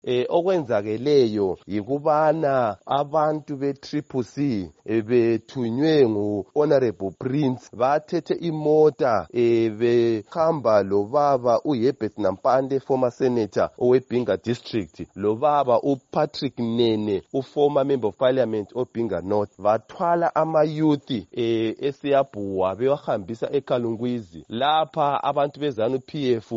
okwenzakeleyo yikubana abantu be-CCC bethunywe ngu-Honorable Prince bathethe imota behamba lobaba uHerbert Nampande former senator owebhinga district lobaba uPatrick Nene uformer member of parliament oBhinga North bathwala ama-youth eSiyabhuwa bewahambisa eKalungwizi lapha abantu bezanu PF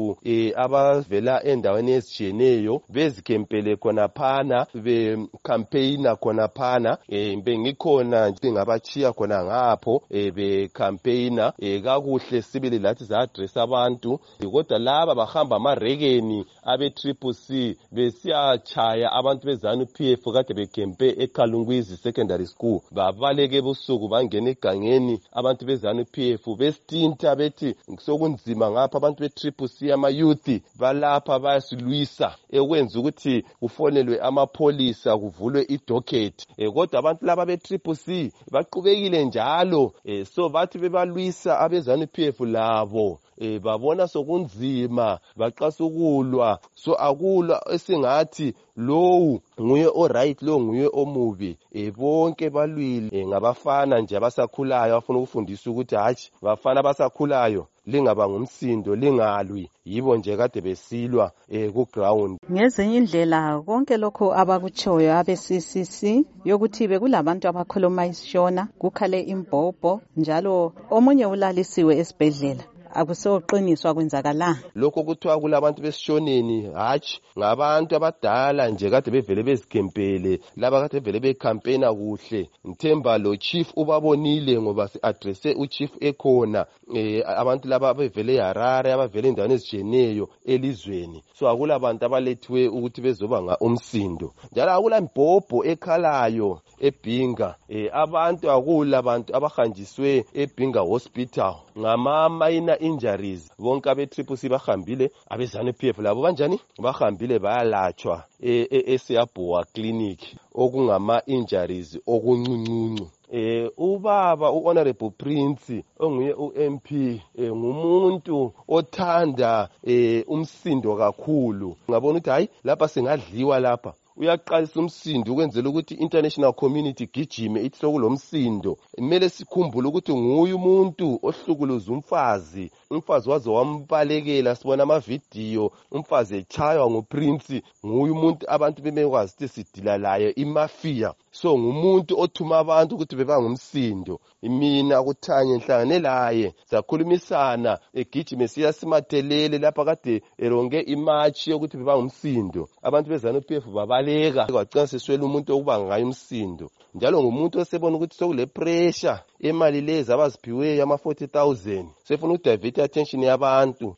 abavela endaweni ezitshiyeneyo bezikempele khonaphana becampaigna khonaphana bengikhona ngingabachiya khona ngapho becampaigna kakuhle sibili lathi za address abantu kodwa laba bahamba amarekeni abe-CCC besiyachaya abantu bezanu PF kade bekempe eKalungwizi secondary school babaleke ebusuku bangena egangeni abantu bezanu PF bestinta bethi sokunzima ngapha abantu be-CCC ama-youth balapha bayasilwisa ekwenza ukuthi kufonelwe amapholisa kuvulwe idocket kodwa abantu laba be-CCC baqhubekile njalo so bathi bebalwisa abezanu PF labo babona sokunzima baqasukulwa so akulwa esingathi lowu nguye oright lo nguye omubi bonke balwile ngabafana nje abasakhulayo afuna ukufundisa ukuthi hathi bafana abasakhulayo lingaba ngumsindo lingalwi yibo nje kade besilwa ku ground. Ngezinye indlela konke lokho abakuchoyo abe-CCC yokuthi bekulabantu abakhuluma isishona kukhale imbhobho njalo omunye ulalisiwe esibhedlela akusoqiniswa kwenzakala lokho kuthiwa kulabantu besishoneni hatshi ngabantu abadala nje kade bevele bezikempele laba kade bevele becampaigna kuhle ngithemba lo chief ubabonile ngoba si-addresse uchief ekhona abantu laba bevele eHarare abavele endaweni ezijeneyo elizweni so akula bantu abalethiwe ukuthi bezoba umsindo njalo akula mbhobho ekhalayo eBhinga abantu akula bantu abahanjiswe eBhinga hospital ngama-minor injuries bonke abe-CCC bahambile abezanu PF labo banjani bahambile bayalatshwa eSiyabhuwa clinic okungama-injuries okuncuncu. Ubaba uHonorable Prince onguye uMP ngumuntu othanda umsindo kakhulu ngabona ukuthi hayi lapha singadliwa lapha uyaqalisa umsindo ukwenzela ukuthi international community gijime ithi sokulomsindo kumele sikhumbule ukuthi nguye umuntu ohlukuluza umfazi waze wambalekela sibona amavidiyo umfazi echaywa nguPrince nguye umuntu abantu bemekwazi ukuthi sidila laye imafia so ngumuntu othuma abantu ukuthi beba ngumsindo mina kuthanye nhlangane laye sakhulumisana egijime siyasimathelele lapha kade eronge imatch yokuthi beba ngumsindo abantu bezanu PF babaleka kwagcina seswela umuntu okuba ngayo umsindo njalo ngumuntu osebona ukuthi sokule pressure emali lezi abaziphiweyo ama 40,000 sefuna ukudivert attention yabantu